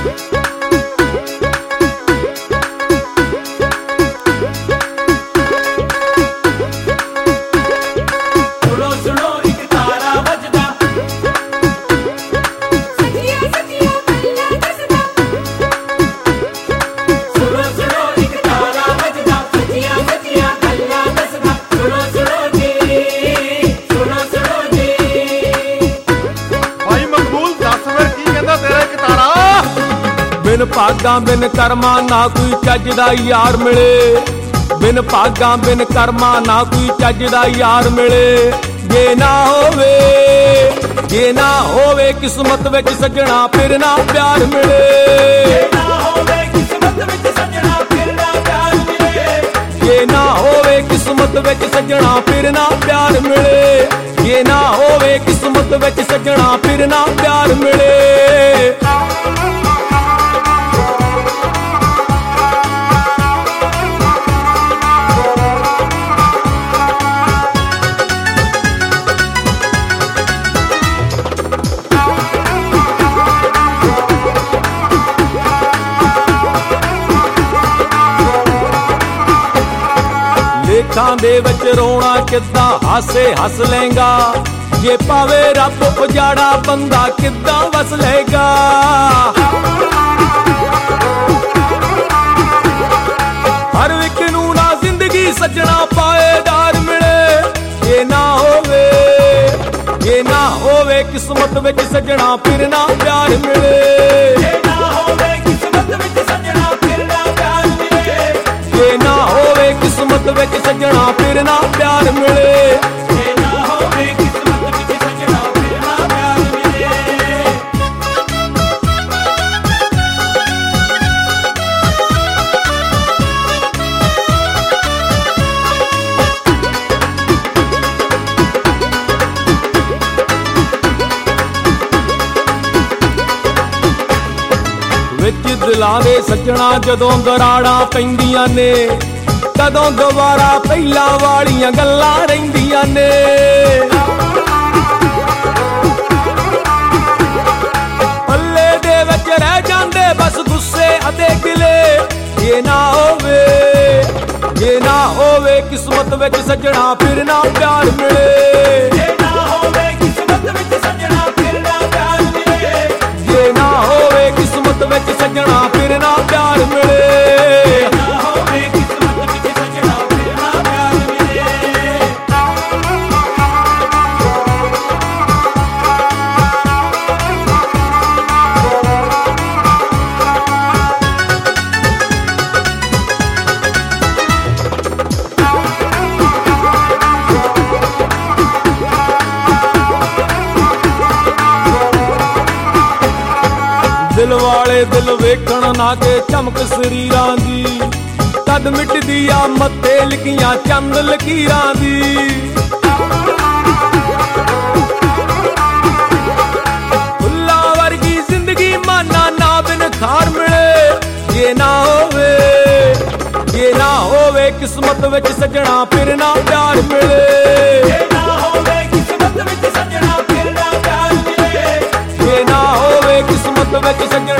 बिन भागां बिन कर्मा ना कोई चज दा यार मिले, बिन भागां बिन कर्मा ना कोई चज दा यार मिले। जे ना होवे किस्मत विच सजना फिर ना प्यार मिले। जे ना होवे किस्मत विच सजना फिर ना प्यार मिले। जे ना होवे किस्मत विच सजना फिर ना प्यार मिले। जे ना होवे किस्मत विच सजना फिर ना प्यार मिले। लेखां दे विच रोना किद्दां हासे हस लेगा, जे पावे रब उजाड़ा बंदा किद्दां वस लेगा। हर एक नूं ना जिंदगी सजना पाएदार मिले। जे ना होवे किस्मत विच सजना फिर ना प्यार मिले। जे ना होवे किस्मत विच सजना फिर ना प्यार मिले। जे ना होवे किस्मत विच सजना फिर ना प्यार मिले। जे ना होवे किस्मत विच सजना फिर ना प्यार मिले। विच दिलां दे सजना जदों दराड़ां पैंदियां ने, तदों दोबारा पहिला वालियां गल्लां रहिंदियां ने। पल्ले दे विच रह जांदे बस गुस्से अते गिले। जे ना होवे किस्मत विच सजना फिर ना प्यार मिले। जे ना होवे किस्मत विच सजना फिर ना प्यार मिले। जे ना होवे किस्मत विच सजना फिर ना प्यार मिले। दिल वाले दिल वेखण ना के चमक शरीरां दी, तद मिटदी आ मत्थे लिखियां चंद लकीरां दी। फुल्लां वर्गी जिंदगी माना ना बिन खार मिले। जे ना होवे किस्मत विच सजना फिर ना प्यार मिले। जे ना होवे किस्मत विच सजना फिर ना प्यार मिले। जे ना होवे किस्मत विच सजना